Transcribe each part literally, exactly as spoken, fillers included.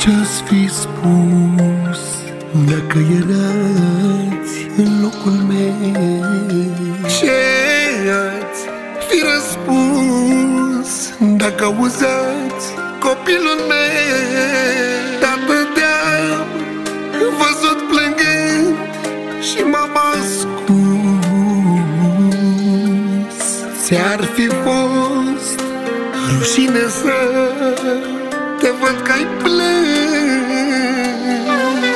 Ce-ați fi spus dacă erați în locul meu? Ce-ați fi răspuns dacă auzați copilul meu? Tată te-am văzut plângând și m-am ascuns. Ți-ar fi fost rușine să te văd că-ai plâns.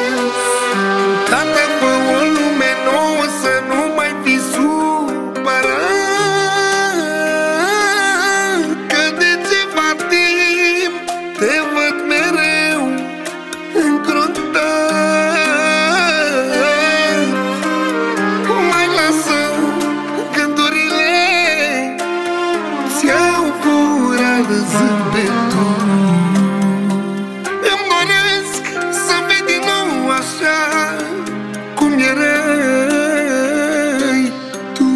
Tată, fă o lume nouă să nu mai fi supărat, că de ceva timp te văd mereu încruntat. Mai lasă gândurile, ți-au furat zâmbetul. Îmi doresc să vii din nou așa cum erai tu.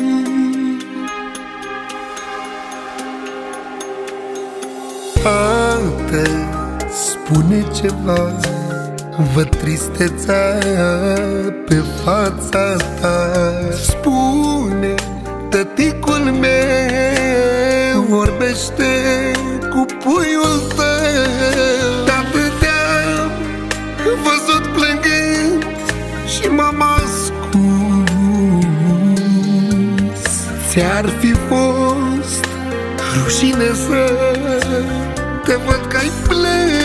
Tată, spune ceva, văd tristețea pe fața ta. Spune, tăticul meu vorbește cu puiul tău. Tată, te-am văzut plângând și m-am ascuns. Ți-ar fi fost rușine să te văd că-ai plâns.